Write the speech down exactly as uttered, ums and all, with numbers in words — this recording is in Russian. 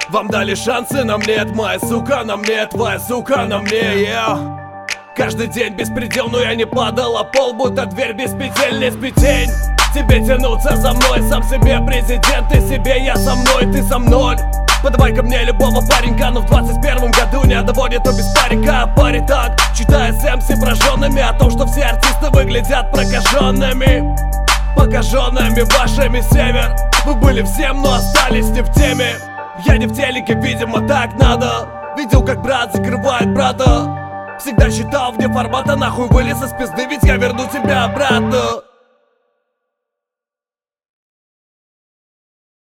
Вам дали шансы, на мне моя сука, на мне твоя сука, на мне, yeah. Каждый день беспредел, но я не падал, а пол будто дверь без петель, не спетень. Тебе тянуться за мной, сам себе президент, ты себе, я со мной, ты со мной. Подавай ко мне любого паренька, но в двадцать первом году не доводит то без парика. Парень так, читая с эм си прожженными о том, что все артисты выглядят прокаженными, покаженными вашими север. Вы были всем, но остались не в теме. Я не в телеке, видимо, так надо. Видел, как брат закрывает брата. Всегда считал вне формата, нахуй вылез из пизды, ведь я верну тебя обратно.